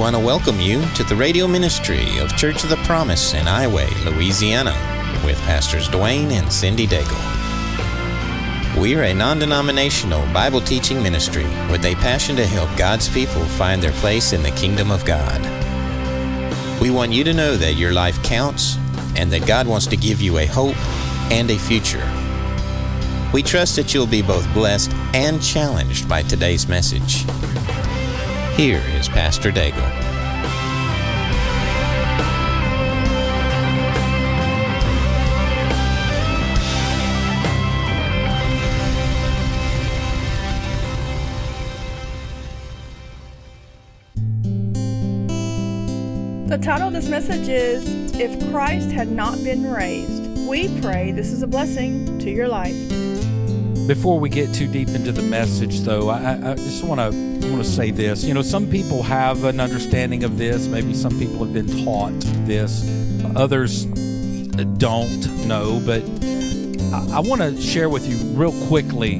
want to welcome you to the radio ministry of Church of the Promise in Highway, Louisiana, with Pastors Dwayne and Cindy Daigle. We are a non-denominational Bible teaching ministry with a passion to help God's people find their place in the kingdom of God. We want you to know that your life counts and that God wants to give you a hope and a future. We trust that you'll be both blessed and challenged by today's message. Here is Pastor Daigle. The title of this message is, If Christ Had Not Been Raised. We pray this is a blessing to your life. Before we get too deep into the message, though, I just want to say this. You know, some people have an understanding of this. Maybe some people have been taught this. Others don't know. But I want to share with you real quickly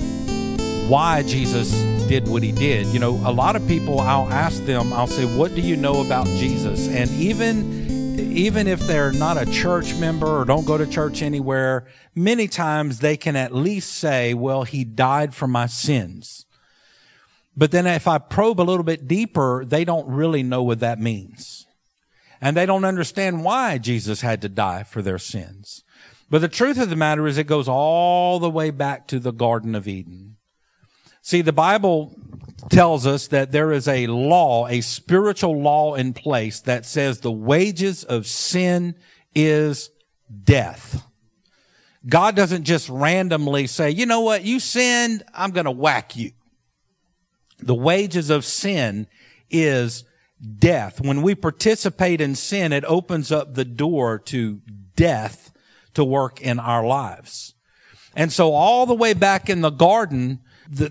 why Jesus did what he did. You know, a lot of people, I'll ask them, I'll say, what do you know about Jesus? And even if they're not a church member or don't go to church anywhere, many times they can at least say, well, he died for my sins. But then if I probe a little bit deeper, they don't really know what that means. And they don't understand why Jesus had to die for their sins. But the truth of the matter is it goes all the way back to the Garden of Eden. See, the Bible tells us that there is a law, a spiritual law in place that says the wages of sin is death. God doesn't just randomly say, you know what, you sinned, I'm going to whack you. The wages of sin is death. When we participate in sin, it opens up the door to death to work in our lives. And so all the way back in the garden,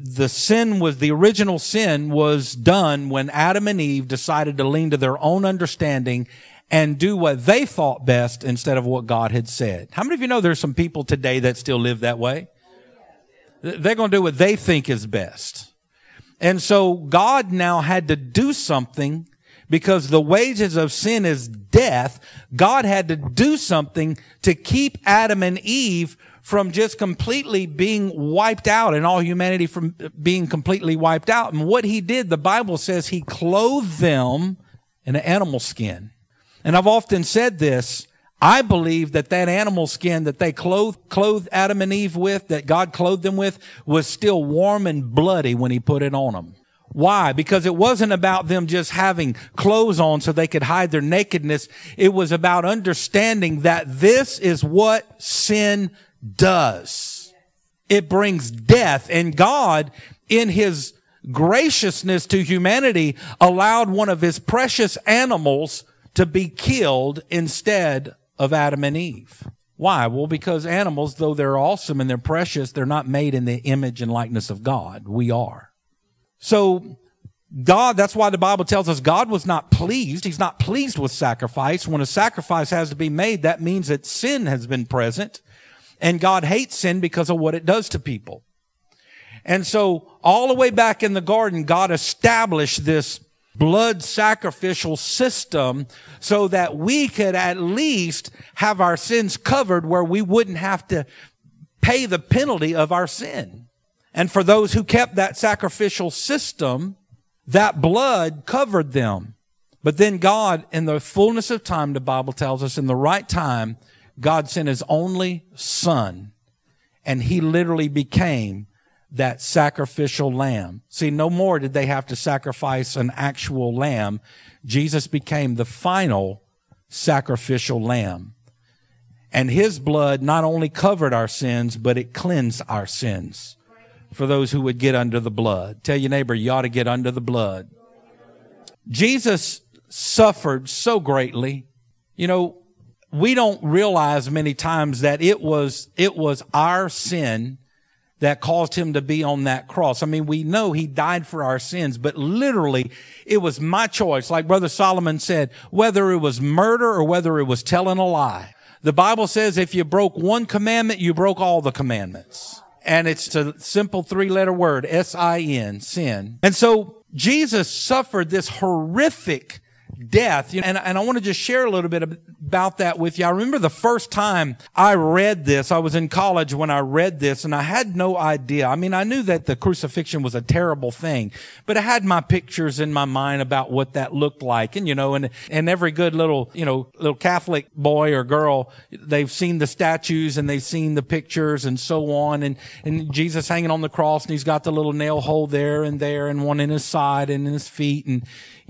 the original sin was done when Adam and Eve decided to lean to their own understanding and do what they thought best instead of what God had said. How many of you know there's some people today that still live that way? They're going to do what they think is best. And so God now had to do something because the wages of sin is death. God had to do something to keep Adam and Eve from just completely being wiped out and all humanity from being completely wiped out. And what he did, the Bible says he clothed them in an animal skin. And I've often said this, I believe that animal skin that they clothed Adam and Eve with, that God clothed them with, was still warm and bloody when he put it on them. Why? Because it wasn't about them just having clothes on so they could hide their nakedness. It was about understanding that this is what sin does. It brings death. And God, in his graciousness to humanity, allowed one of his precious animals to be killed instead of Adam and Eve. Why? Well, because animals, though they're awesome and they're precious, they're not made in the image and likeness of God. We are. So God, that's why the Bible tells us God was not pleased. He's not pleased with sacrifice. When a sacrifice has to be made, that means that sin has been present. And God hates sin because of what it does to people. And so all the way back in the garden, God established this blood sacrificial system so that we could at least have our sins covered where we wouldn't have to pay the penalty of our sin. And for those who kept that sacrificial system, that blood covered them. But then God, in the fullness of time, the Bible tells us, in the right time, God sent his only son, and he literally became that sacrificial lamb. See, no more did they have to sacrifice an actual lamb. Jesus became the final sacrificial lamb. And his blood not only covered our sins, but it cleansed our sins. For those who would get under the blood. Tell your neighbor, you ought to get under the blood. Jesus suffered so greatly. You know, we don't realize many times that it was our sin that caused him to be on that cross. I mean, we know he died for our sins, but literally it was my choice. Like Brother Solomon said, whether it was murder or whether it was telling a lie. The Bible says if you broke one commandment, you broke all the commandments. And it's a simple 3-letter word, S-I-N, sin. And so Jesus suffered this horrific death. And I want to just share a little bit about that with you. I remember the first time I read this, I was in college when I read this, and I had no idea. I mean, I knew that the crucifixion was a terrible thing, but I had my pictures in my mind about what that looked like. And, and every good little Catholic boy or girl, they've seen the statues and they've seen the pictures and so on. And Jesus hanging on the cross, and he's got the little nail hole there, and one in his side and in his feet. And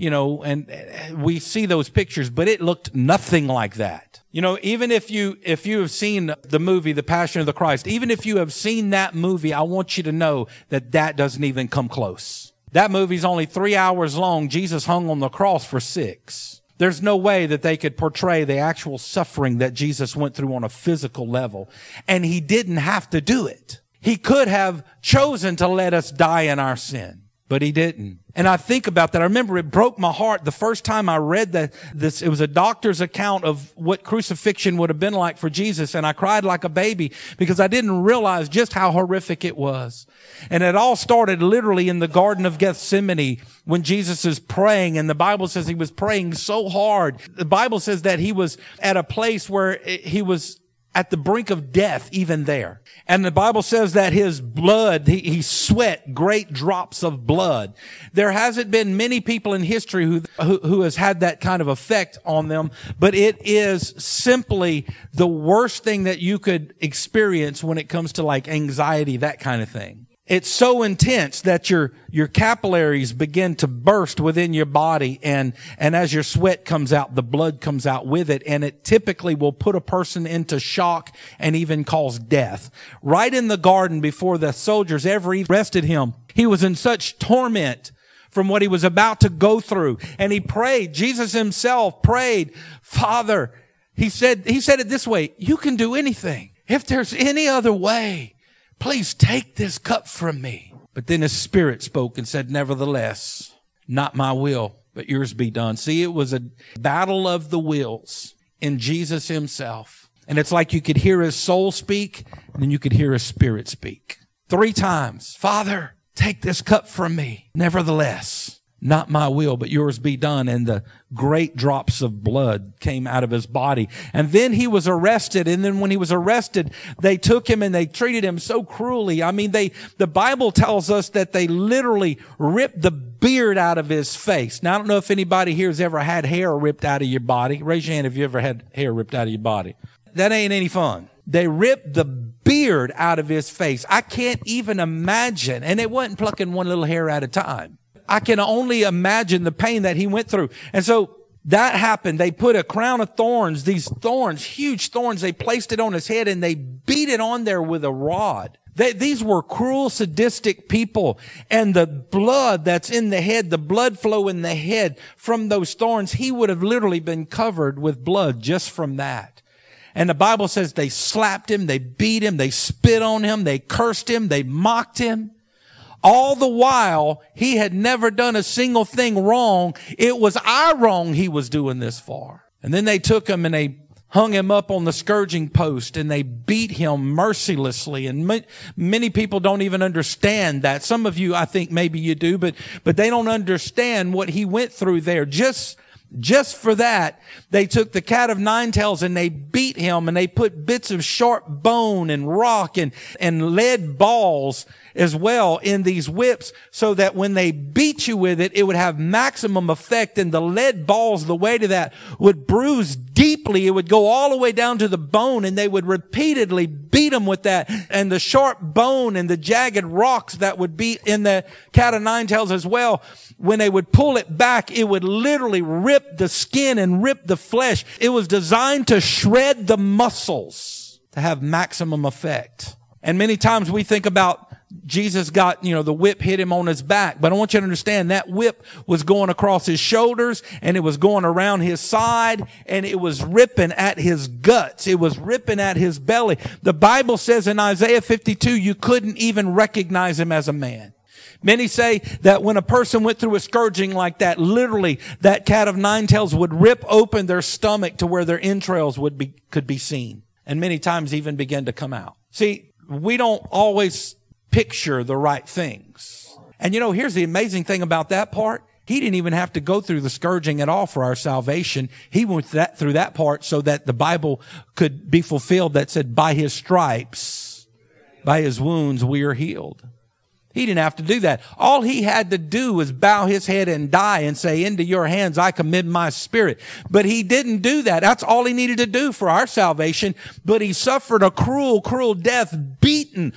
we see those pictures, but it looked nothing like that. Even if you have seen the movie, The Passion of the Christ, even if you have seen that movie, I want you to know that doesn't even come close. That movie's only 3 hours long. Jesus hung on the cross for 6. There's no way that they could portray the actual suffering that Jesus went through on a physical level. And he didn't have to do it. He could have chosen to let us die in our sin, but he didn't. And I think about that. I remember it broke my heart the first time I read this. It was a doctor's account of what crucifixion would have been like for Jesus. And I cried like a baby because I didn't realize just how horrific it was. And it all started literally in the Garden of Gethsemane when Jesus is praying. And the Bible says he was praying so hard. The Bible says that he was at a place where he was at the brink of death even there. And the Bible says that his blood, he sweat great drops of blood. There hasn't been many people in history who has had that kind of effect on them, but it is simply the worst thing that you could experience when it comes to like anxiety, that kind of thing. It's so intense that your capillaries begin to burst within your body, and as your sweat comes out, the blood comes out with it, and it typically will put a person into shock and even cause death. Right in the garden before the soldiers ever arrested him, he was in such torment from what he was about to go through. And he prayed, Jesus himself prayed, Father, he said it this way, you can do anything. If there's any other way, please take this cup from me. But then his spirit spoke and said, nevertheless, not my will, but yours be done. See, it was a battle of the wills in Jesus himself. And it's like you could hear his soul speak, and then you could hear his spirit speak. 3 times, Father, take this cup from me. Nevertheless, not my will, but yours be done. And the great drops of blood came out of his body. And then he was arrested. And then when he was arrested, they took him and they treated him so cruelly. I mean, the Bible tells us that they literally ripped the beard out of his face. Now, I don't know if anybody here has ever had hair ripped out of your body. Raise your hand if you ever had hair ripped out of your body. That ain't any fun. They ripped the beard out of his face. I can't even imagine. And it wasn't plucking one little hair at a time. I can only imagine the pain that he went through. And so that happened. They put a crown of thorns, these thorns, huge thorns, they placed it on his head and they beat it on there with a rod. These were cruel, sadistic people. And the blood that's in the head, the blood flow in the head from those thorns, he would have literally been covered with blood just from that. And the Bible says they slapped him, they beat him, they spit on him, they cursed him, they mocked him. All the while, he had never done a single thing wrong. It was our wrong he was doing this for. And then they took him and they hung him up on the scourging post and they beat him mercilessly. And many people don't even understand that. Some of you, I think maybe you do, but they don't understand what he went through there. Just for that, they took the cat of 9 tails and they beat him and they put bits of sharp bone and rock and lead balls as well in these whips so that when they beat you with it, it would have maximum effect, and the lead balls, the weight of that would bruise deeply. It would go all the way down to the bone, and they would repeatedly beat them with that. And the sharp bone and the jagged rocks that would be in the cat of 9 tails as well, when they would pull it back, it would literally rip the skin and rip the flesh. It was designed to shred the muscles to have maximum effect. And many times we think about Jesus got, the whip hit him on his back. But I want you to understand that whip was going across his shoulders and it was going around his side and it was ripping at his guts. It was ripping at his belly. The Bible says in Isaiah 52, you couldn't even recognize him as a man. Many say that when a person went through a scourging like that, literally that cat of 9 tails would rip open their stomach to where their entrails could be seen. And many times even begin to come out. See, we don't always picture the right things. And here's the amazing thing about that part. He didn't even have to go through the scourging at all for our salvation. He went through that part so that the Bible could be fulfilled that said, by his stripes, by his wounds, we are healed. He didn't have to do that. All he had to do was bow his head and die and say, into your hands I commit my spirit. But he didn't do that. That's all he needed to do for our salvation. But he suffered a cruel, cruel death, beaten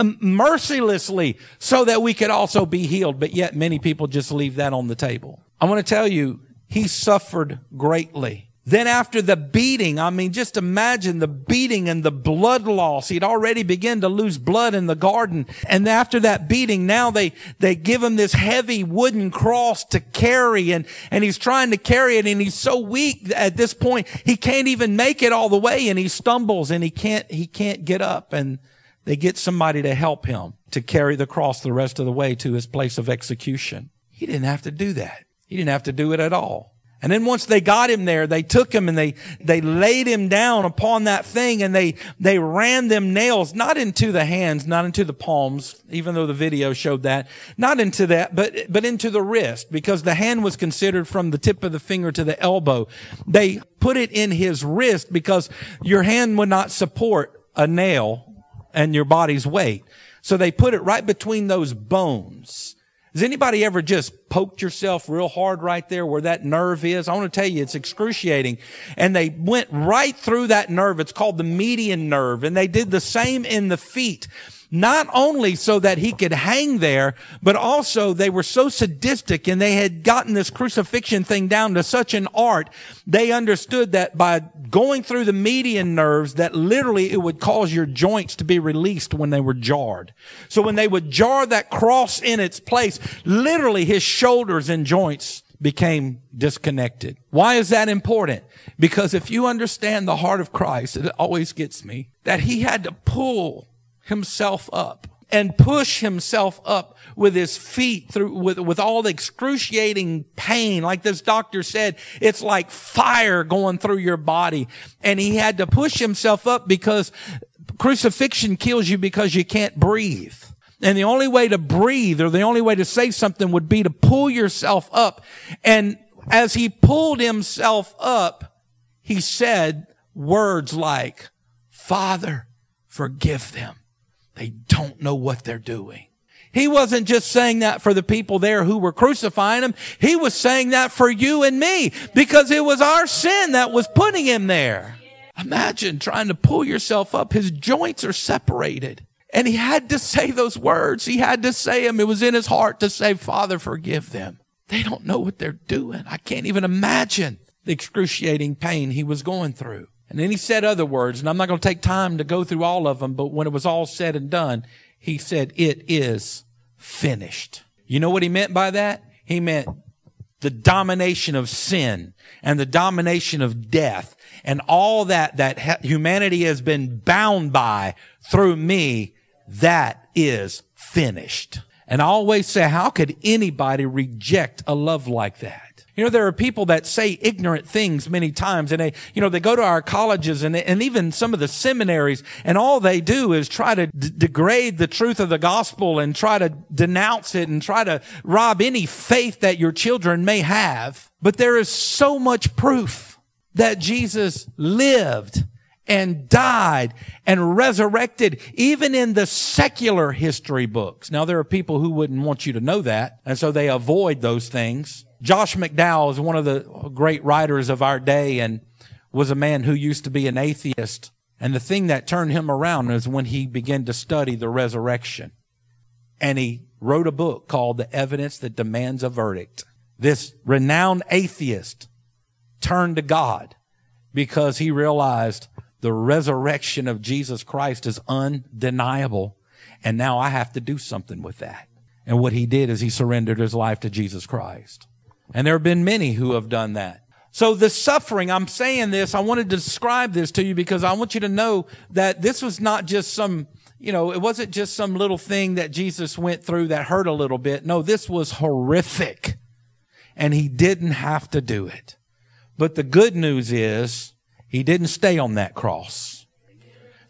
mercilessly so that we could also be healed. But yet many people just leave that on the table. I want to tell you, he suffered greatly. Then after the beating, just imagine the beating and the blood loss. He'd already begun to lose blood in the garden. And after that beating, now they give him this heavy wooden cross to carry. And he's trying to carry it. And he's so weak at this point, he can't even make it all the way. And he stumbles and he can't get up. And they get somebody to help him to carry the cross the rest of the way to his place of execution. He didn't have to do that. He didn't have to do it at all. And then once they got him there, they took him and they laid him down upon that thing and they ran them nails, not into the hands, not into the palms, even though the video showed that, not into that, but into the wrist, because the hand was considered from the tip of the finger to the elbow. They put it in his wrist because your hand would not support a nail and your body's weight. So they put it right between those bones. Has anybody ever just poked yourself real hard right there where that nerve is? I want to tell you, it's excruciating. And they went right through that nerve. It's called the median nerve. And they did the same in the feet. Not only so that he could hang there, but also they were so sadistic and they had gotten this crucifixion thing down to such an art. They understood that by going through the median nerves, that literally it would cause your joints to be released when they were jarred. So when they would jar that cross in its place, literally his shoulders and joints became disconnected. Why is that important? Because if you understand the heart of Christ, it always gets me that he had to pull himself up and push himself up with his feet through with all the excruciating pain. Like this doctor said, it's like fire going through your body. And he had to push himself up because crucifixion kills you because you can't breathe. And the only way to breathe or the only way to say something would be to pull yourself up. And as he pulled himself up, he said words like, Father, forgive them. They don't know what they're doing. He wasn't just saying that for the people there who were crucifying him. He was saying that for you and me because it was our sin that was putting him there. Imagine trying to pull yourself up. His joints are separated. And he had to say those words. He had to say them. It was in his heart to say, Father, forgive them. They don't know what they're doing. I can't even imagine the excruciating pain he was going through. And then he said other words, and I'm not going to take time to go through all of them, but when it was all said and done, he said, it is finished. You know what he meant by that? He meant the domination of sin and the domination of death and all that humanity has been bound by through me, that is finished. And I always say, how could anybody reject a love like that? You know, there are people that say ignorant things many times, and they go to our colleges and even some of the seminaries, and all they do is try to degrade the truth of the gospel and try to denounce it and try to rob any faith that your children may have. But there is so much proof that Jesus lived and died and resurrected, even in the secular history books. Now, there are people who wouldn't want you to know that, and so they avoid those things. Josh McDowell is one of the great writers of our day and was a man who used to be an atheist. And the thing that turned him around is when he began to study the resurrection. And he wrote a book called The Evidence That Demands a Verdict. This renowned atheist turned to God because he realized the resurrection of Jesus Christ is undeniable. And now I have to do something with that. And what he did is he surrendered his life to Jesus Christ. And there have been many who have done that. So the suffering, I'm saying this, I wanted to describe this to you because I want you to know that this was not just some, it wasn't just some little thing that Jesus went through that hurt a little bit. No, this was horrific. And he didn't have to do it. But the good news is he didn't stay on that cross.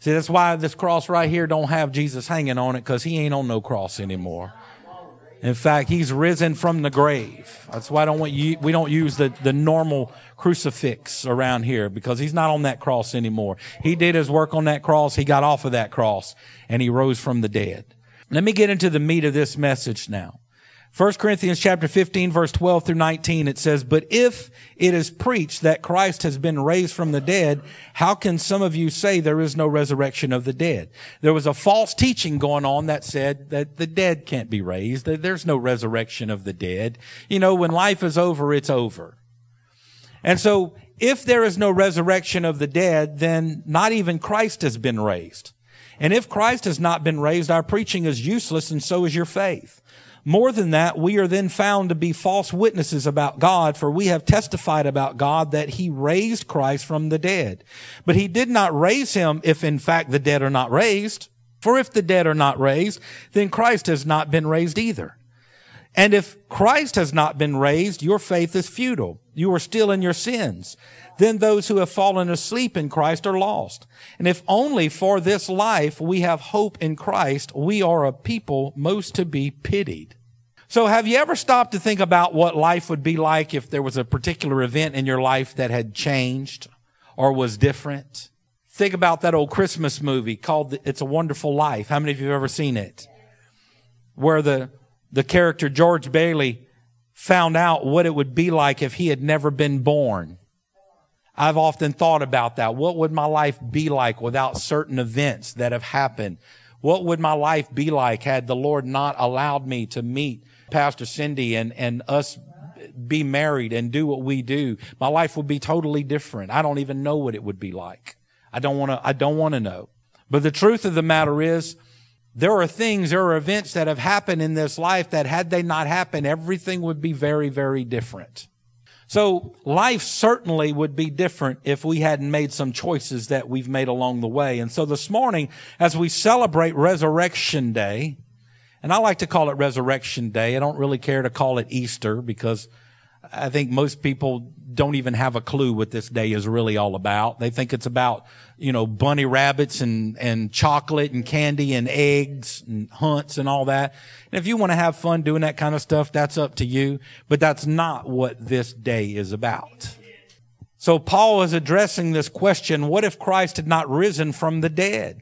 See, that's why this cross right here don't have Jesus hanging on it, because he ain't on no cross anymore. In fact, he's risen from the grave. That's why we don't use the normal crucifix around here, because he's not on that cross anymore. He did his work on that cross. He got off of that cross and he rose from the dead. Let me get into the meat of this message now. 1 Corinthians chapter 15, verse 12 through 19, it says, "But if it is preached that Christ has been raised from the dead, how can some of you say there is no resurrection of the dead?" There was a false teaching going on that said that the dead can't be raised, that there's no resurrection of the dead. You know, when life is over, it's over. And so, if there is no resurrection of the dead, then not even Christ has been raised. And if Christ has not been raised, our preaching is useless, and so is your faith. More than that, we are then found to be false witnesses about God, for we have testified about God that he raised Christ from the dead. But he did not raise him if in fact the dead are not raised. For if the dead are not raised, then Christ has not been raised either. And if Christ has not been raised, your faith is futile. You are still in your sins. Then those who have fallen asleep in Christ are lost. And if only for this life we have hope in Christ, we are a people most to be pitied. So have you ever stopped to think about what life would be like if there was a particular event in your life that had changed or was different? Think about that old Christmas movie called It's a Wonderful Life. How many of you have ever seen it? Where the character George Bailey found out what it would be like if he had never been born. I've often thought about that. What would my life be like without certain events that have happened? What would my life be like had the Lord not allowed me to meet Pastor Cindy and us be married and do what we do? My life would be totally different. I don't even know what it would be like. I don't want to know. But the truth of the matter is, there are events that have happened in this life that had they not happened, everything would be very, very different. So life certainly would be different if we hadn't made some choices that we've made along the way. And so this morning, as we celebrate Resurrection Day, and I like to call it Resurrection Day. I don't really care to call it Easter, because I think most people don't even have a clue what this day is really all about. They think it's about, bunny rabbits and chocolate and candy and eggs and hunts and all that. And if you want to have fun doing that kind of stuff, that's up to you. But that's not what this day is about. So Paul is addressing this question, what if Christ had not risen from the dead?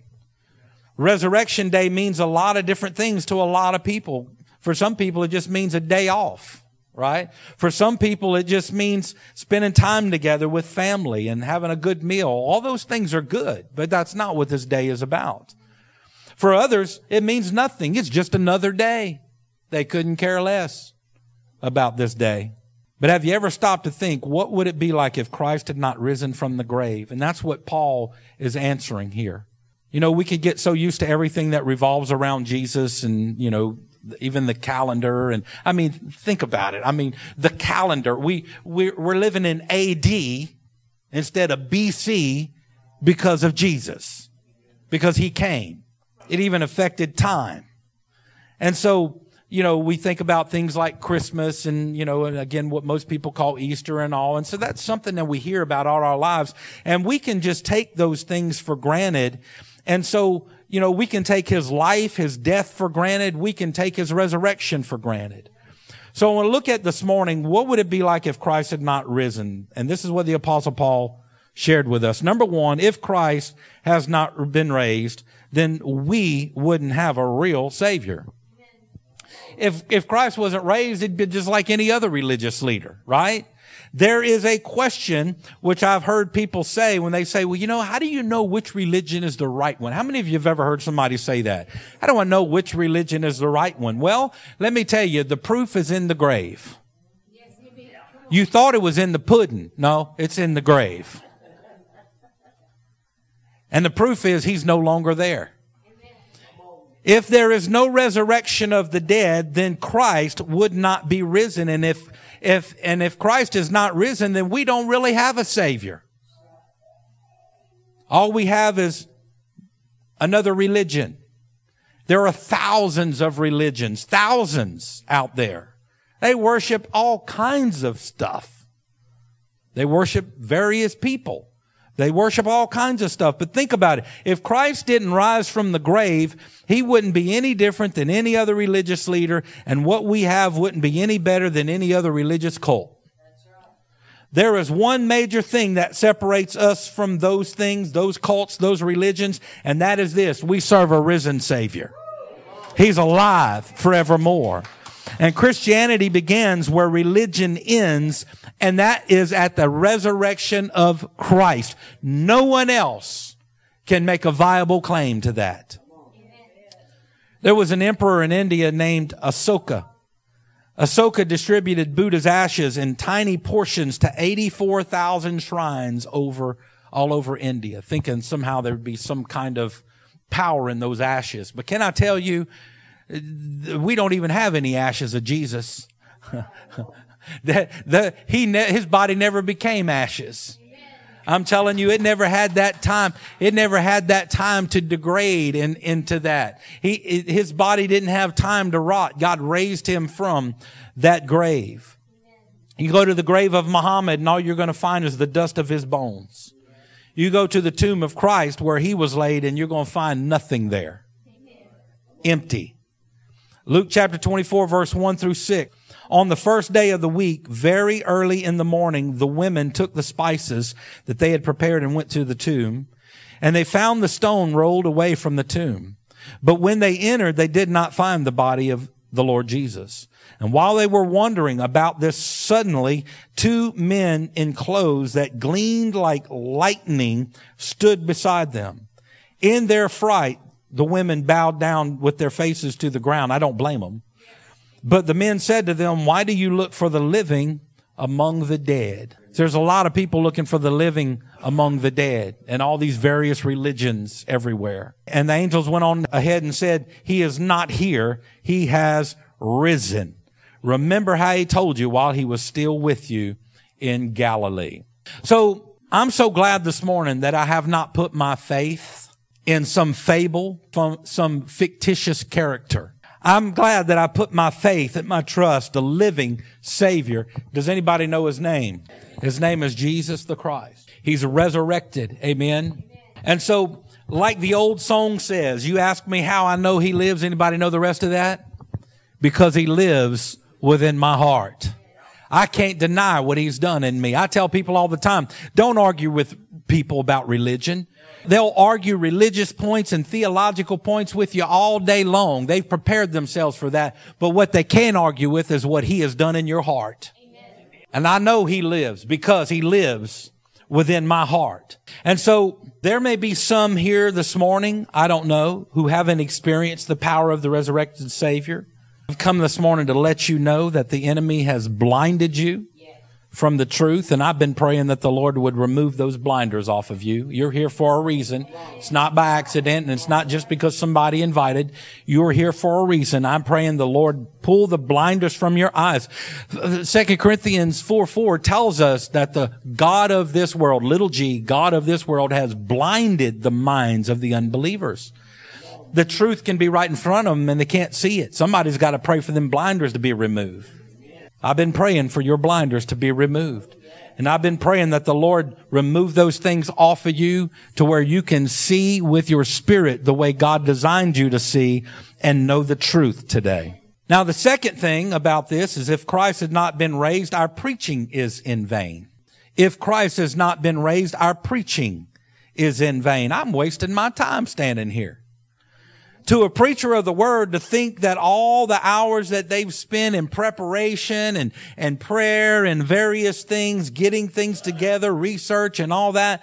Resurrection Day means a lot of different things to a lot of people. For some people, it just means a day off. Right? For some people, it just means spending time together with family and having a good meal. All those things are good, but that's not what this day is about. For others, it means nothing. It's just another day. They couldn't care less about this day. But have you ever stopped to think, what would it be like if Christ had not risen from the grave? And that's what Paul is answering here. We could get so used to everything that revolves around Jesus and, even the calendar. And think about it. The calendar, we're living in AD instead of BC because of Jesus, because he came. It even affected time. And so, we think about things like Christmas and, and again, what most people call Easter and all. And so that's something that we hear about all our lives. And we can just take those things for granted. And so, we can take his life, his death for granted. We can take his resurrection for granted. So when we look at this morning, what would it be like if Christ had not risen? And this is what the Apostle Paul shared with us. Number one, if Christ has not been raised, then we wouldn't have a real Savior. If Christ wasn't raised, it'd be just like any other religious leader, right? There is a question which I've heard people say when they say, well, how do you know which religion is the right one? How many of you have ever heard somebody say that? How do I know which religion is the right one? Well, let me tell you, the proof is in the grave. You thought it was in the pudding. No, it's in the grave. And the proof is he's no longer there. If there is no resurrection of the dead, then Christ would not be risen. And if Christ is not risen, then we don't really have a Savior. All we have is another religion. There are thousands of religions, thousands out there. They worship all kinds of stuff. They worship various people. They worship all kinds of stuff. But think about it. If Christ didn't rise from the grave, he wouldn't be any different than any other religious leader, and what we have wouldn't be any better than any other religious cult. There is one major thing that separates us from those things, those cults, those religions, and that is this: we serve a risen Savior. He's alive forevermore. And Christianity begins where religion ends, and that is at the resurrection of Christ. No one else can make a viable claim to that. There was an emperor in India named Asoka. Asoka distributed Buddha's ashes in tiny portions to 84,000 shrines all over India, thinking somehow there would be some kind of power in those ashes. But can I tell you, we don't even have any ashes of Jesus. His body never became ashes. I'm telling you, it never had that time. It never had that time to degrade into that. His body didn't have time to rot. God raised him from that grave. You go to the grave of Muhammad, and all you're going to find is the dust of his bones. You go to the tomb of Christ where he was laid, and you're going to find nothing there. Empty. Luke chapter 24, verse 1 through 6. On the first day of the week, very early in the morning, the women took the spices that they had prepared and went to the tomb. And they found the stone rolled away from the tomb. But when they entered, they did not find the body of the Lord Jesus. And while they were wondering about this, suddenly 2 men in clothes that gleamed like lightning stood beside them. In their fright, the women bowed down with their faces to the ground. I don't blame them. But the men said to them, "Why do you look for the living among the dead?" There's a lot of people looking for the living among the dead and all these various religions everywhere. And the angels went on ahead and said, "He is not here. He has risen. Remember how he told you while he was still with you in Galilee." So I'm so glad this morning that I have not put my faith in some fable from some fictitious character. I'm glad that I put my faith and my trust, the living Savior. Does anybody know his name? His name is Jesus the Christ. He's resurrected. Amen. And so, like the old song says, you ask me how I know he lives. Anybody know the rest of that? Because he lives within my heart. I can't deny what he's done in me. I tell people all the time, don't argue with people about religion. They'll argue religious points and theological points with you all day long. They've prepared themselves for that. But what they can't argue with is what he has done in your heart. Amen. And I know he lives because he lives within my heart. And so there may be some here this morning, I don't know, who haven't experienced the power of the resurrected Savior. I've come this morning to let you know that the enemy has blinded you from the truth, and I've been praying that the Lord would remove those blinders off of you. You're here for a reason. It's not by accident, and it's not just because somebody invited. You're here for a reason. I'm praying the Lord pull the blinders from your eyes. 2 Corinthians 4:4 tells us that the God of this world, little g, God of this world, has blinded the minds of the unbelievers. The truth can be right in front of them, and they can't see it. Somebody's got to pray for them blinders to be removed. I've been praying for your blinders to be removed. And I've been praying that the Lord remove those things off of you to where you can see with your spirit the way God designed you to see and know the truth today. Now, the second thing about this is if Christ had not been raised, our preaching is in vain. If Christ has not been raised, our preaching is in vain. I'm wasting my time standing here. To a preacher of the word, to think that all the hours that they've spent in preparation and prayer and various things, getting things together, research and all that,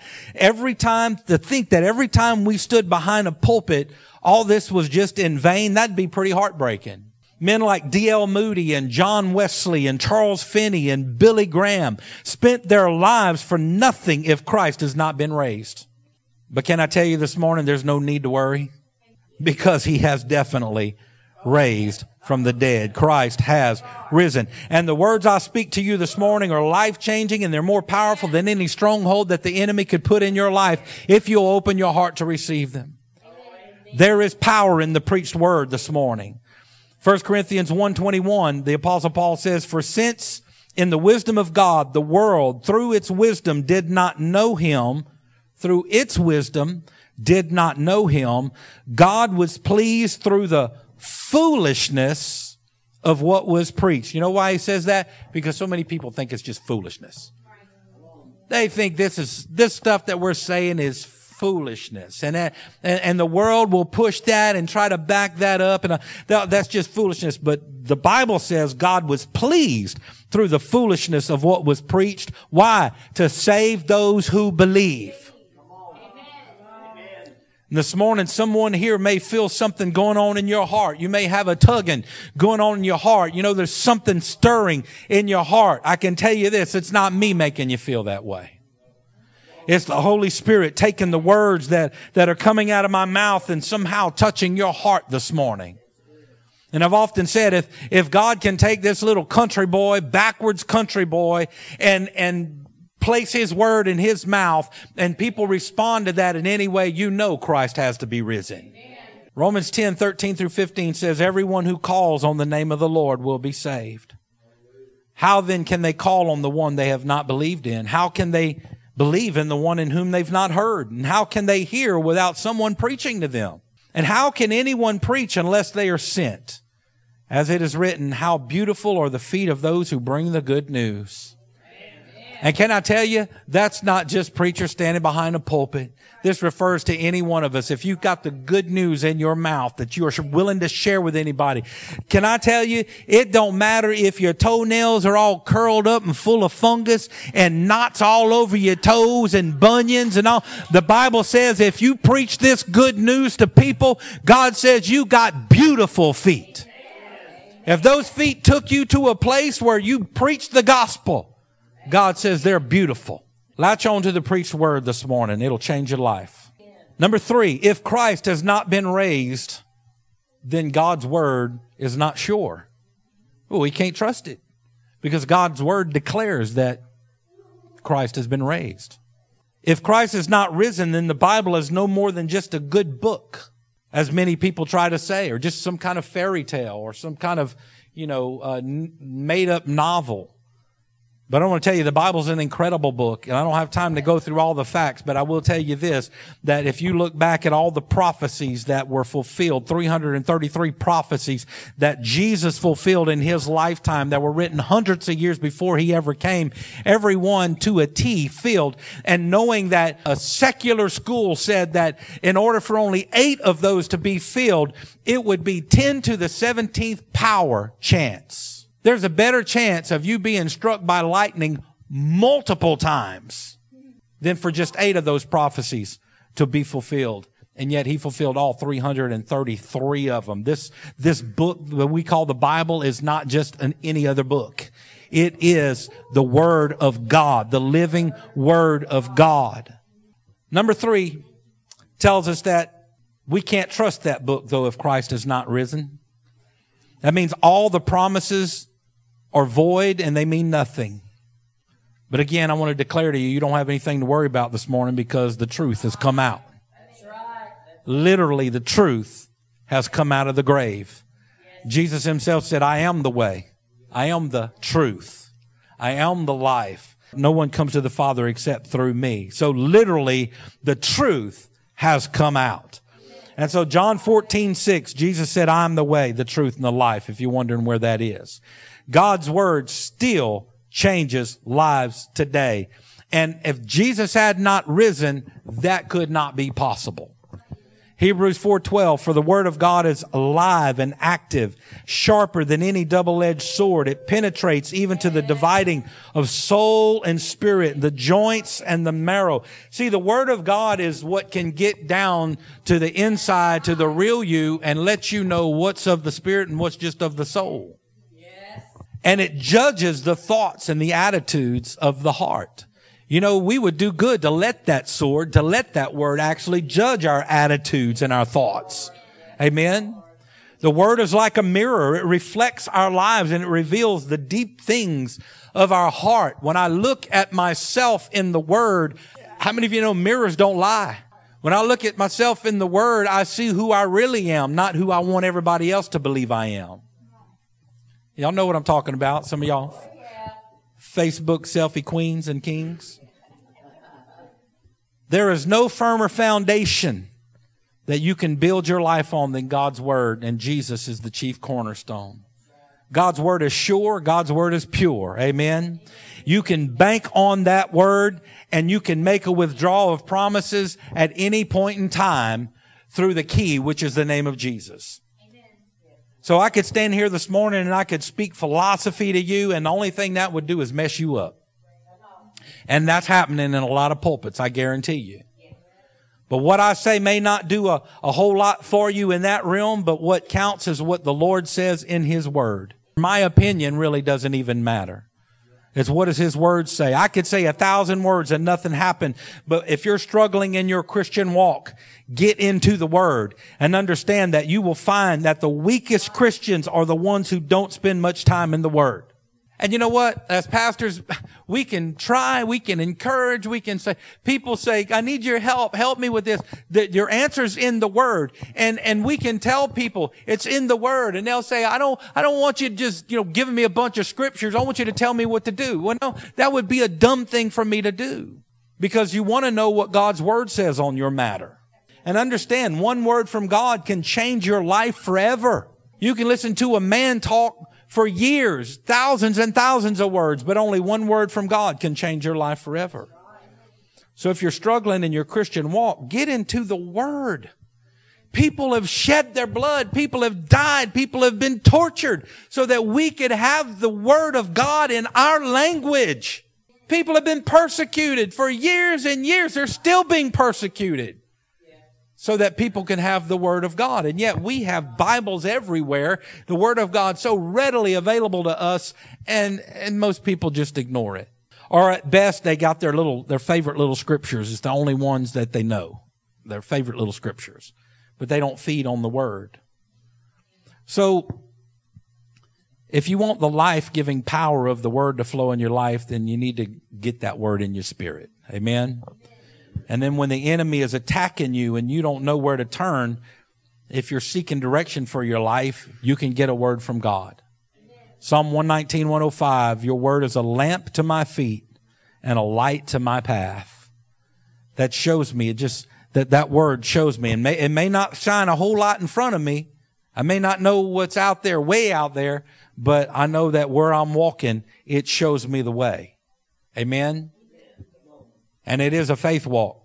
to think that every time we stood behind a pulpit, all this was just in vain, that'd be pretty heartbreaking. Men like D.L. Moody and John Wesley and Charles Finney and Billy Graham spent their lives for nothing if Christ has not been raised. But can I tell you this morning, there's no need to worry. Because he has definitely raised from the dead. Christ has risen. And the words I speak to you this morning are life-changing, and they're more powerful than any stronghold that the enemy could put in your life if you'll open your heart to receive them. There is power in the preached word this morning. 1 Corinthians 1:21, the Apostle Paul says, "For since in the wisdom of God, the world through its wisdom did not know him through its wisdom, did not know him. God was pleased through the foolishness of what was preached. You know why he says that? Because so many people think it's just foolishness. They think this stuff that we're saying is foolishness. And the world will push that and try to back that up. And that's just foolishness. But the Bible says God was pleased through the foolishness of what was preached. Why? To save those who believe. And this morning, someone here may feel something going on in your heart. You may have a tugging going on in your heart. You know, there's something stirring in your heart. I can tell you this, it's not me making you feel that way. It's the Holy Spirit taking the words that are coming out of my mouth and somehow touching your heart this morning. And I've often said, if God can take this little country boy, backwards country boy, and place his word in his mouth, and people respond to that in any way, you know Christ has to be risen. Amen. Romans 10:13-15 says, everyone who calls on the name of the Lord will be saved. How then can they call on the one they have not believed in? How can they believe in the one in whom they've not heard? And how can they hear without someone preaching to them? And how can anyone preach unless they are sent? As it is written, how beautiful are the feet of those who bring the good news. And can I tell you, that's not just preachers standing behind a pulpit. This refers to any one of us. If you've got the good news in your mouth that you are willing to share with anybody, can I tell you, it don't matter if your toenails are all curled up and full of fungus and knots all over your toes and bunions and all. The Bible says if you preach this good news to people, God says you got beautiful feet. If those feet took you to a place where you preached the gospel, God says they're beautiful. Latch on to the preached word this morning. It'll change your life. Number 3, if Christ has not been raised, then God's word is not sure. Well, we can't trust it because God's word declares that Christ has been raised. If Christ is not risen, then the Bible is no more than just a good book, as many people try to say, or just some kind of fairy tale or some kind of, made up novel. But I want to tell you, the Bible's an incredible book, and I don't have time to go through all the facts, but I will tell you this, that if you look back at all the prophecies that were fulfilled, 333 prophecies that Jesus fulfilled in his lifetime that were written hundreds of years before he ever came, every one to a T filled. And knowing that a secular school said that in order for only 8 of those to be filled, it would be 10 to the 17th power chance. There's a better chance of you being struck by lightning multiple times than for just 8 of those prophecies to be fulfilled. And yet he fulfilled all 333 of them. This book that we call the Bible is not just any other book. It is the Word of God, the living Word of God. Number 3 tells us that we can't trust that book, though, if Christ is not risen. That means all the promises are void and they mean nothing. But again, I want to declare to you, you don't have anything to worry about this morning because the truth has come out. That's right. Literally, the truth has come out of the grave. Yes. Jesus himself said, I am the way. I am the truth. I am the life. No one comes to the Father except through me. So literally, the truth has come out. And so John 14:6, Jesus said, I am the way, the truth, and the life, if you're wondering where that is. God's word still changes lives today. And if Jesus had not risen, that could not be possible. Hebrews 4:12, for the word of God is alive and active, sharper than any double-edged sword. It penetrates even to the dividing of soul and spirit, the joints and the marrow. See, the word of God is what can get down to the inside, to the real you, and let you know what's of the spirit and what's just of the soul. Yes. And it judges the thoughts and the attitudes of the heart. You know, we would do good to let that sword, to let that word actually judge our attitudes and our thoughts. Amen. The word is like a mirror. It reflects our lives and it reveals the deep things of our heart. When I look at myself in the word, how many of you know mirrors don't lie? When I look at myself in the word, I see who I really am, not who I want everybody else to believe I am. Y'all know what I'm talking about, some of y'all. Facebook selfie queens and kings. There is no firmer foundation that you can build your life on than God's Word, and Jesus is the chief cornerstone. God's Word is sure. God's Word is pure. Amen. You can bank on that Word, and you can make a withdrawal of promises at any point in time through the key, which is the name of Jesus. So I could stand here this morning and I could speak philosophy to you, and the only thing that would do is mess you up. And that's happening in a lot of pulpits, I guarantee you. But what I say may not do a whole lot for you in that realm, but what counts is what the Lord says in His Word. My opinion really doesn't even matter. It's what does His Word say? I could say 1,000 words and nothing happened, but if you're struggling in your Christian walk, get into the Word and understand that you will find that the weakest Christians are the ones who don't spend much time in the Word. And you know what? As pastors, we can try, we can encourage, we can say, people say, I need your help. Help me with this. Your answer's in the Word. And we can tell people it's in the Word. And they'll say, I don't want you to just, giving me a bunch of scriptures. I want you to tell me what to do. Well, no, that would be a dumb thing for me to do, because you want to know what God's Word says on your matter. And understand, one word from God can change your life forever. You can listen to a man talk for years, thousands and thousands of words, but only one word from God can change your life forever. So if you're struggling in your Christian walk, get into the Word. People have shed their blood. People have died. People have been tortured so that we could have the Word of God in our language. People have been persecuted for years and years. They're still being persecuted so that people can have the Word of God. And yet we have Bibles everywhere, the Word of God so readily available to us, and most people just ignore it. Or at best, they got their favorite little scriptures. It's the only ones that they know, their favorite little scriptures. But they don't feed on the Word. So if you want the life-giving power of the Word to flow in your life, then you need to get that Word in your spirit. Amen? And then when the enemy is attacking you and you don't know where to turn, if you're seeking direction for your life, you can get a word from God. Psalm 119, 105, your word is a lamp to my feet and a light to my path. That shows me, that word shows me. And it may not shine a whole lot in front of me. I may not know what's out there, way out there, but I know that where I'm walking, it shows me the way. Amen? And it is a faith walk.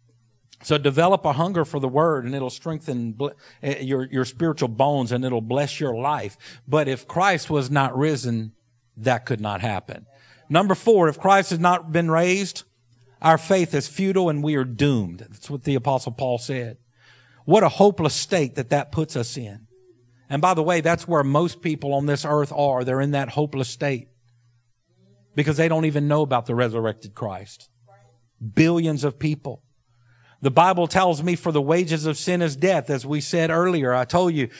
So develop a hunger for the Word, and it'll strengthen your spiritual bones, and it'll bless your life. But if Christ was not risen, that could not happen. Number 4, if Christ has not been raised, our faith is futile and we are doomed. That's what the Apostle Paul said. What a hopeless state that puts us in. And by the way, that's where most people on this earth are. They're in that hopeless state because they don't even know about the resurrected Christ. Billions of people. The Bible tells me for the wages of sin is death. As we said earlier, I told you,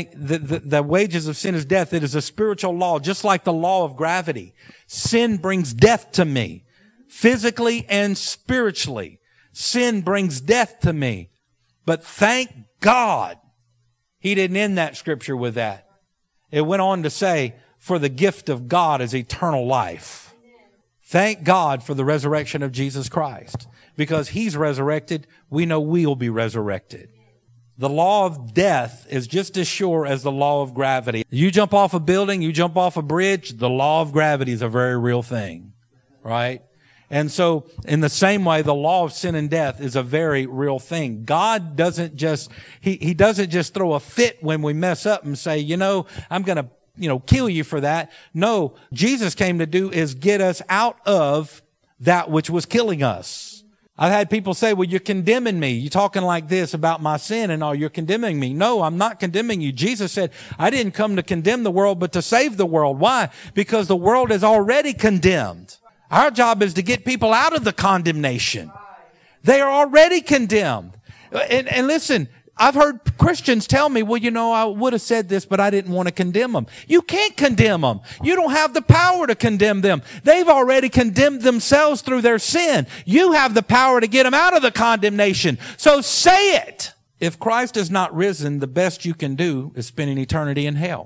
the wages of sin is death. It is a spiritual law, just like the law of gravity. Sin brings death to me, physically and spiritually. Sin brings death to me. But thank God He didn't end that scripture with that. It went on to say, for the gift of God is eternal life. Thank God for the resurrection of Jesus Christ. Because He's resurrected, we know we'll be resurrected. The law of death is just as sure as the law of gravity. You jump off a building, you jump off a bridge, the law of gravity is a very real thing. Right? And so, in the same way, the law of sin and death is a very real thing. God doesn't just, He doesn't just throw a fit when we mess up and say, I'm going to kill you for that. No, Jesus came to do is get us out of that which was killing us. I've had people say, well, you're condemning me. You're talking like this about my sin and all. You're condemning me. No, I'm not condemning you. Jesus said, I didn't come to condemn the world, but to save the world. Why? Because the world is already condemned. Our job is to get people out of the condemnation. They are already condemned. And listen, I've heard Christians tell me, well, I would have said this, but I didn't want to condemn them. You can't condemn them. You don't have the power to condemn them. They've already condemned themselves through their sin. You have the power to get them out of the condemnation. So say it. If Christ is not risen, the best you can do is spend an eternity in hell.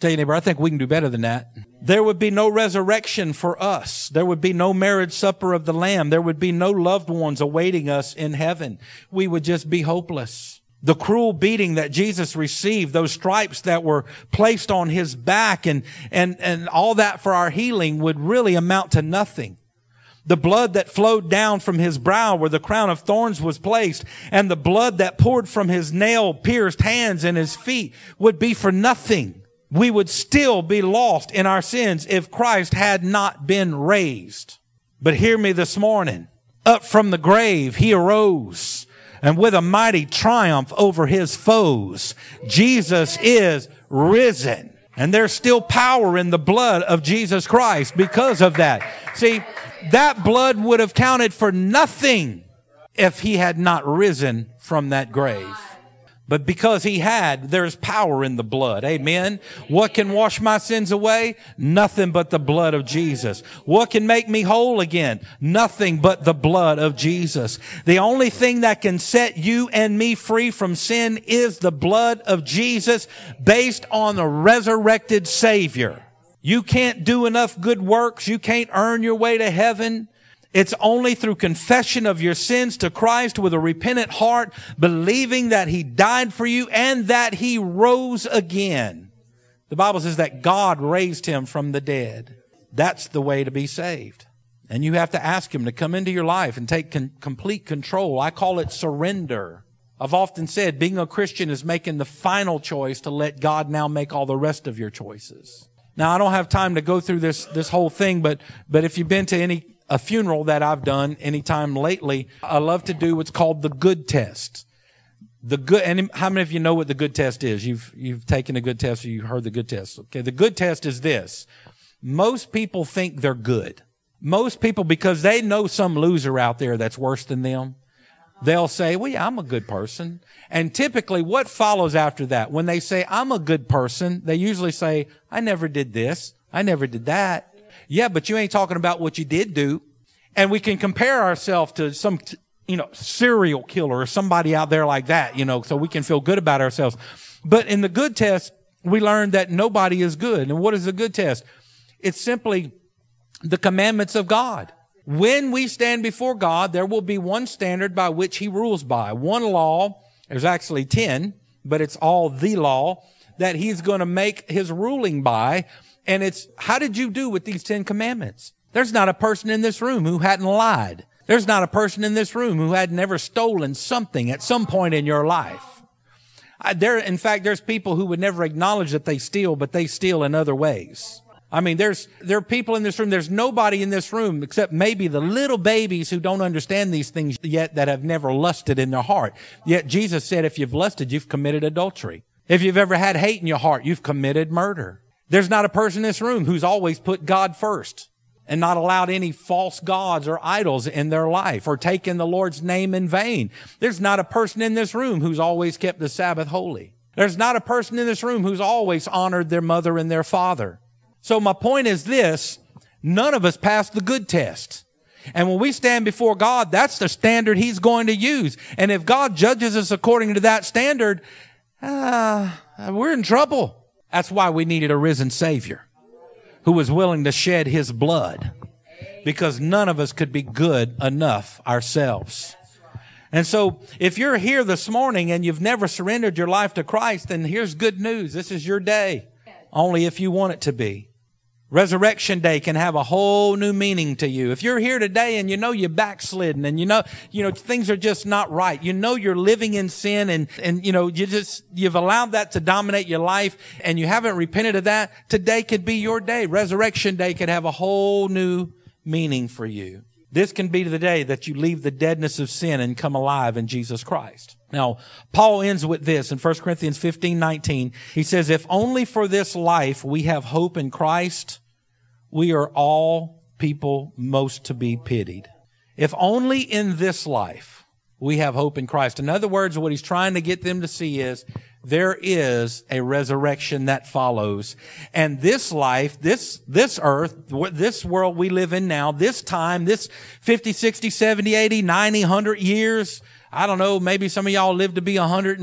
Tell your neighbor, I think we can do better than that. There would be no resurrection for us. There would be no marriage supper of the Lamb. There would be no loved ones awaiting us in heaven. We would just be hopeless. The cruel beating that Jesus received, those stripes that were placed on his back and all that for our healing would really amount to nothing. The blood that flowed down from his brow where the crown of thorns was placed and the blood that poured from his nail-pierced hands and his feet would be for nothing. We would still be lost in our sins if Christ had not been raised. But hear me this morning. Up from the grave, he arose. And with a mighty triumph over his foes, Jesus is risen. And there's still power in the blood of Jesus Christ because of that. See, that blood would have counted for nothing if he had not risen from that grave. But because he had, there's power in the blood. Amen. What can wash my sins away? Nothing but the blood of Jesus. What can make me whole again? Nothing but the blood of Jesus. The only thing that can set you and me free from sin is the blood of Jesus based on the resurrected Savior. You can't do enough good works. You can't earn your way to heaven. It's only through confession of your sins to Christ with a repentant heart, believing that he died for you and that he rose again. The Bible says that God raised him from the dead. That's the way to be saved. And you have to ask him to come into your life and take complete control. I call it surrender. I've often said being a Christian is making the final choice to let God now make all the rest of your choices. Now, I don't have time to go through this whole thing, but if you've been to a funeral that I've done anytime lately, I love to do what's called the good test. And how many of you know what the good test is? You've taken a good test or you've heard the good test. Okay, the good test is this. Most people think they're good. Most people, because they know some loser out there that's worse than them, they'll say, well, yeah, I'm a good person. And typically what follows after that, when they say, I'm a good person, they usually say, I never did this. I never did that. Yeah, but you ain't talking about what you did do. And we can compare ourselves to some, serial killer or somebody out there like that, so we can feel good about ourselves. But in the good test, we learned that nobody is good. And what is the good test? It's simply the commandments of God. When we stand before God, there will be one standard by which he rules by. One law, there's actually 10, but it's all the law that he's going to make his ruling by. And it's, how did you do with these 10 commandments? There's not a person in this room who hadn't lied. There's not a person in this room who had never stolen something at some point in your life. In fact, there's people who would never acknowledge that they steal, but they steal in other ways. I mean, there are people in this room. There's nobody in this room except maybe the little babies who don't understand these things yet that have never lusted in their heart. Yet Jesus said, if you've lusted, you've committed adultery. If you've ever had hate in your heart, you've committed murder. There's not a person in this room who's always put God first and not allowed any false gods or idols in their life or taken the Lord's name in vain. There's not a person in this room who's always kept the Sabbath holy. There's not a person in this room who's always honored their mother and their father. So my point is this, none of us passed the good test. And when we stand before God, that's the standard he's going to use. And if God judges us according to that standard, we're in trouble. That's why we needed a risen Savior who was willing to shed his blood, because none of us could be good enough ourselves. And so if you're here this morning and you've never surrendered your life to Christ, then here's good news. This is your day, only if you want it to be. Resurrection Day can have a whole new meaning to you. If you're here today and you know you're backslidden and you know things are just not right, you're living in sin and you've allowed that to dominate your life and you haven't repented of that, today could be your day. Resurrection Day could have a whole new meaning for you. This can be the day that you leave the deadness of sin and come alive in Jesus Christ. Now, Paul ends with this in 1 Corinthians 15:19. He says, if only for this life we have hope in Christ, we are all people most to be pitied. If only in this life we have hope in Christ. In other words, what he's trying to get them to see is there is a resurrection that follows. And this life, this earth, this world we live in now, this time, this 50, 60, 70, 80, 90, 100 years, I don't know, maybe some of y'all live to be 120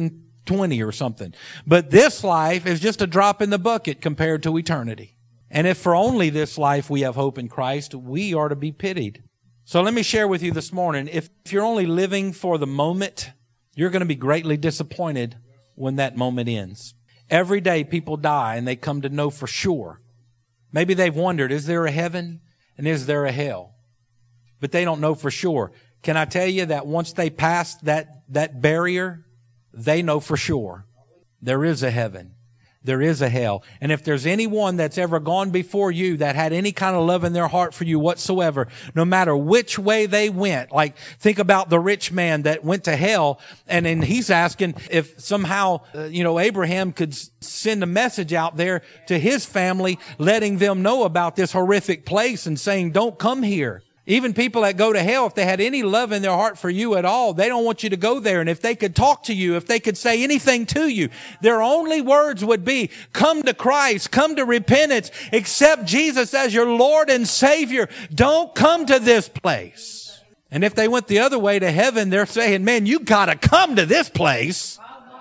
20 or something. But this life is just a drop in the bucket compared to eternity. And if for only this life we have hope in Christ, we are to be pitied. So let me share with you this morning, if you're only living for the moment, you're going to be greatly disappointed when that moment ends. Every day people die and they come to know for sure. Maybe they've wondered, is there a heaven and is there a hell? But they don't know for sure. Can I tell you that once they pass that barrier, they know for sure there is a heaven. There is a hell. And if there's anyone that's ever gone before you that had any kind of love in their heart for you whatsoever, no matter which way they went, like think about the rich man that went to hell, and then he's asking if somehow, Abraham could send a message out there to his family, letting them know about this horrific place and saying, don't come here. Even people that go to hell, if they had any love in their heart for you at all, they don't want you to go there. And if they could talk to you, if they could say anything to you, their only words would be, come to Christ, come to repentance, accept Jesus as your Lord and Savior. Don't come to this place. And if they went the other way to heaven, they're saying, man, you gotta come to this place.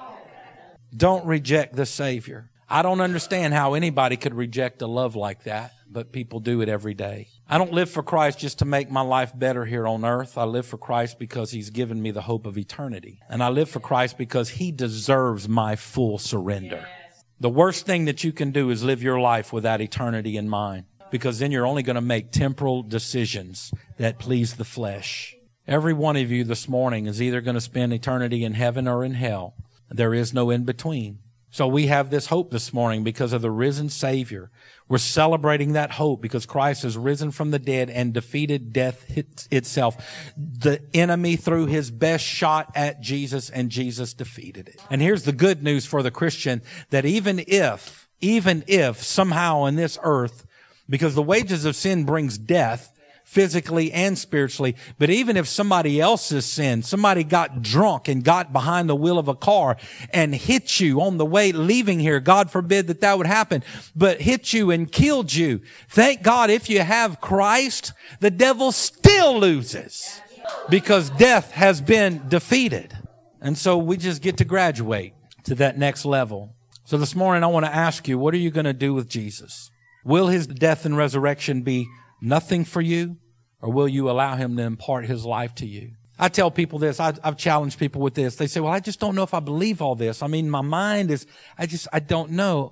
Don't reject the Savior. I don't understand how anybody could reject a love like that, but people do it every day. I don't live for Christ just to make my life better here on earth. I live for Christ because He's given me the hope of eternity. And I live for Christ because He deserves my full surrender. The worst thing that you can do is live your life without eternity in mind, because then you're only going to make temporal decisions that please the flesh. Every one of you this morning is either going to spend eternity in heaven or in hell. There is no in between. So we have this hope this morning because of the risen Savior. We're celebrating that hope because Christ has risen from the dead and defeated death itself. The enemy threw his best shot at Jesus, and Jesus defeated it. And here's the good news for the Christian, that even if somehow on this earth, because the wages of sin brings death, physically and spiritually, but even if somebody else's sin, somebody got drunk and got behind the wheel of a car and hit you on the way leaving here, God forbid that would happen, but hit you and killed you. Thank God, if you have Christ, the devil still loses because death has been defeated. And so we just get to graduate to that next level. So this morning I want to ask you, what are you going to do with Jesus? Will His death and resurrection be nothing for you, or will you allow Him to impart His life to you? I tell people this. I've challenged people with this. They say, well, I just don't know if I believe all this. I mean, my mind is, I don't know.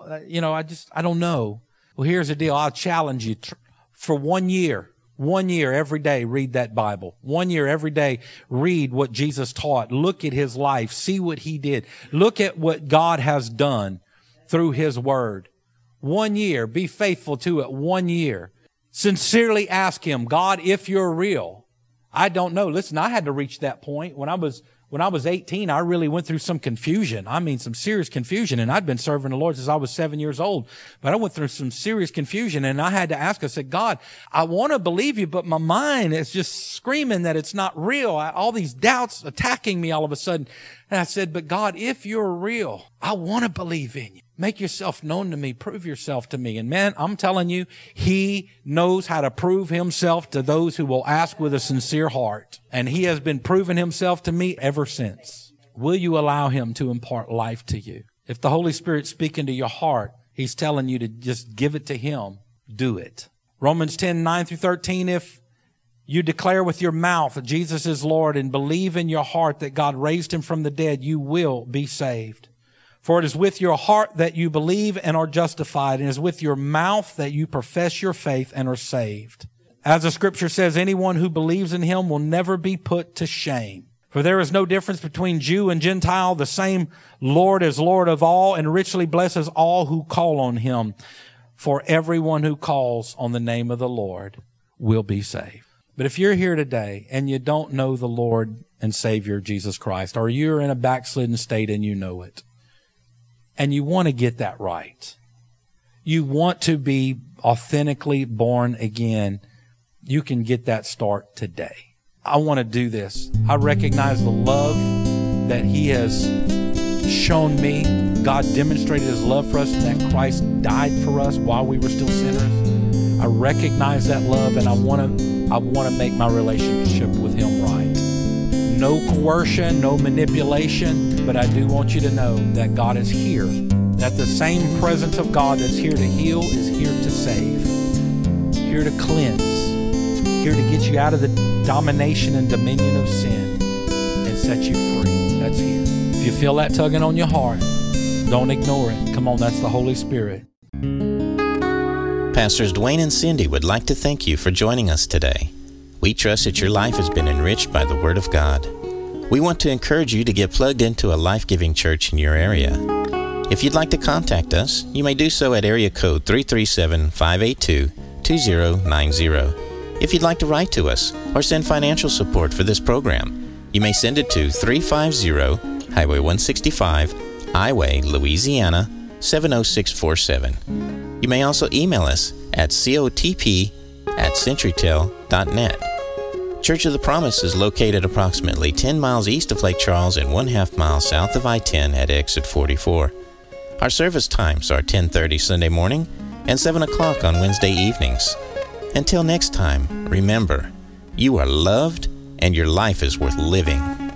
I don't know. Well, here's the deal. I'll challenge you for 1 year. 1 year every day, read that Bible. 1 year every day, read what Jesus taught. Look at His life. See what He did. Look at what God has done through His Word. 1 year. Be faithful to it. 1 year. Sincerely ask Him, God, if You're real. I don't know. Listen, I had to reach that point. When I was 18, I really went through some confusion. I mean, some serious confusion. And I'd been serving the Lord since I was 7 years old. But I went through some serious confusion. And I had to ask, I said, God, I want to believe You, but my mind is just screaming that it's not real. All these doubts attacking me all of a sudden. And I said, but God, if You're real, I want to believe in You. Make Yourself known to me. Prove Yourself to me. And man, I'm telling you, He knows how to prove Himself to those who will ask with a sincere heart. And He has been proving Himself to me ever since. Will you allow Him to impart life to you? If the Holy Spirit's speaking to your heart, He's telling you to just give it to Him. Do it. Romans 10:9-13, if you declare with your mouth that Jesus is Lord and believe in your heart that God raised Him from the dead, you will be saved. For it is with your heart that you believe and are justified, and it is with your mouth that you profess your faith and are saved. As the Scripture says, anyone who believes in Him will never be put to shame. For there is no difference between Jew and Gentile. The same Lord is Lord of all and richly blesses all who call on Him. For everyone who calls on the name of the Lord will be saved. But if you're here today and you don't know the Lord and Savior Jesus Christ, or you're in a backslidden state and you know it, and you want to get that right, you want to be authentically born again, you can get that start today. I want to do this. I recognize the love that He has shown me. God demonstrated His love for us, and that Christ died for us while we were still sinners. I recognize that love, and I want to make my relationship with Him right. no coercion, no manipulation, but I do want you to know that God is here, that the same presence of God that's here to heal is here to save, here to cleanse, here to get you out of the domination and dominion of sin and set you free. That's here. If you feel that tugging on your heart, don't ignore it. Come on, that's the Holy Spirit. Pastors Dwayne and Cindy would like to thank you for joining us today. We trust that your life has been enriched by the Word of God. We want to encourage you to get plugged into a life-giving church in your area. If you'd like to contact us, you may do so at area code 337-582-2090. If you'd like to write to us or send financial support for this program, you may send it to 350 Highway 165, Iway, Louisiana, 70647. You may also email us at cotp@centurytel.net. Church of the Promise is located approximately 10 miles east of Lake Charles and 1/2 mile south of I-10 at exit 44. Our service times are 10:30 Sunday morning and 7 o'clock on Wednesday evenings. Until next time, remember, you are loved and your life is worth living.